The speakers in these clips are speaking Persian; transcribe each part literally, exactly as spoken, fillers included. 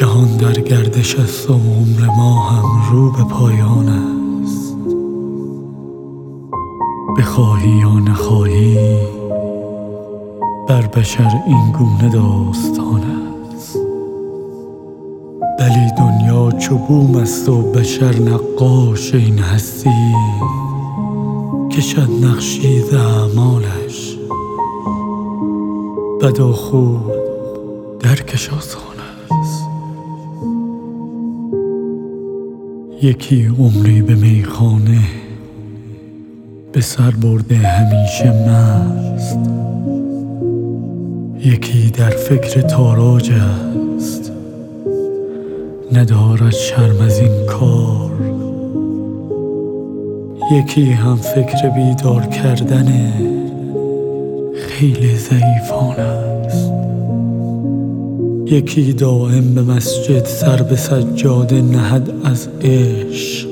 جهان در گردش است و عمر ما هم رو به پایان است. بخواهی یا نخواهی بر بشر این گونه داستان است. بلی دنیا چو بوم است و بشر نقاش این هستی، کشد نقشی ز اعمالش بد و خوب درکش آسان است. یکی عمری به میخانه به سر برده همیشه مست، یکی در فکر تاراج است ندارد شرم از این کار، یکی هم فکر بیدار کردن خیلی ضعیفان است، یکی دائم به مسجد سر به سجاده نهد از عشق،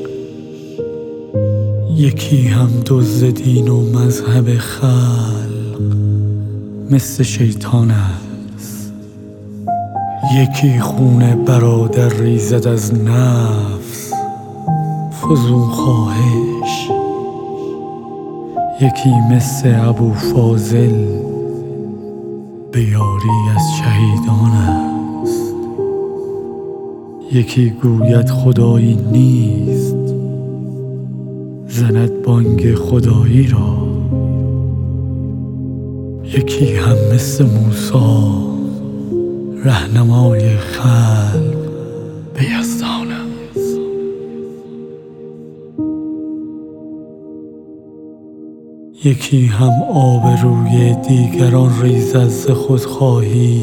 یکی هم دزد دین و مذهب خلق مثل شیطان است، یکی خون برادر ریزد از نفس فزون خواهش، یکی مثل ابو فاضل به یاری از شهیدان است، یکی گوید خدایی نیست زند بانگ خدایی را، یکی هم مثل موسی رهنمای خلق به یزدان است. یکی هم آب روی دیگران ریزد ز خودخواهی،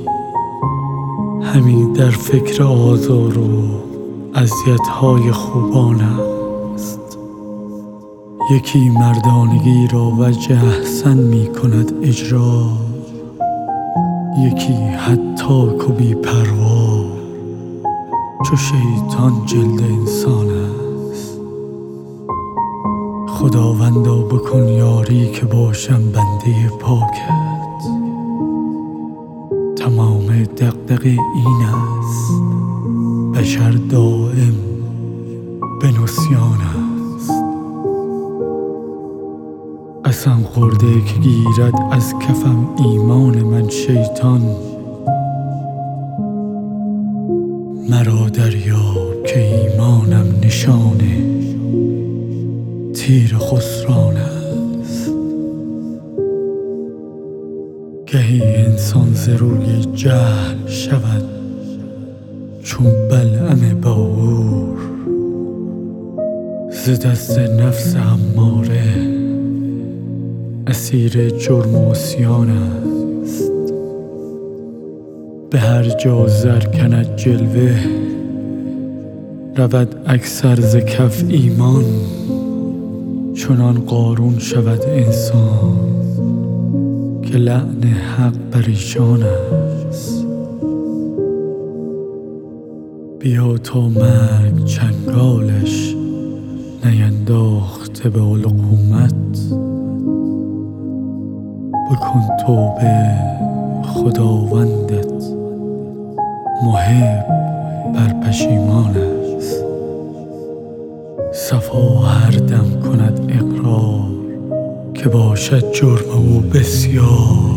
همین در فکر آزار و اذیت‌های خوبان است، یکی مردانگی را وجه احسن می کند اجرا، یکی حتاک و بی پروا چو شیطان جلد انسان است. خداوندا بکن یاری که باشم بنده پاکت، تمام دغدغه این است بشر دائم به نسیان است. قسم خورده که گیرد از کفم ایمان من شیطان، مرا دریاب که ایمانم نشانه تیر خسران است. گهی انسان ز روی جهل شود چون بلعم باعور، ز دست نفس اماره اسیر جرم و عصیان است. به هر جا زر کند جلوه رود اکثر ز کف ایمان، چنان قارون شود انسان که لعن حق بر ایشان است. بیا تا مرگ چنگالش نینداخته به علقومت، بکن توبه خداوندت محب بر پشیمان است. صفا هر دم کند اقرار که باشد جرم او بسیار،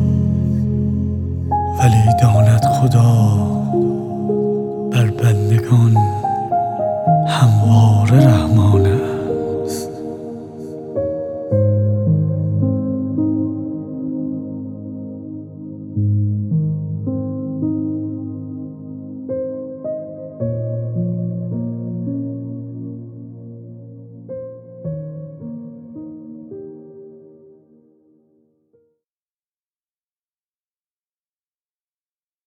ولی داند خدا بر بندگان همواره رحم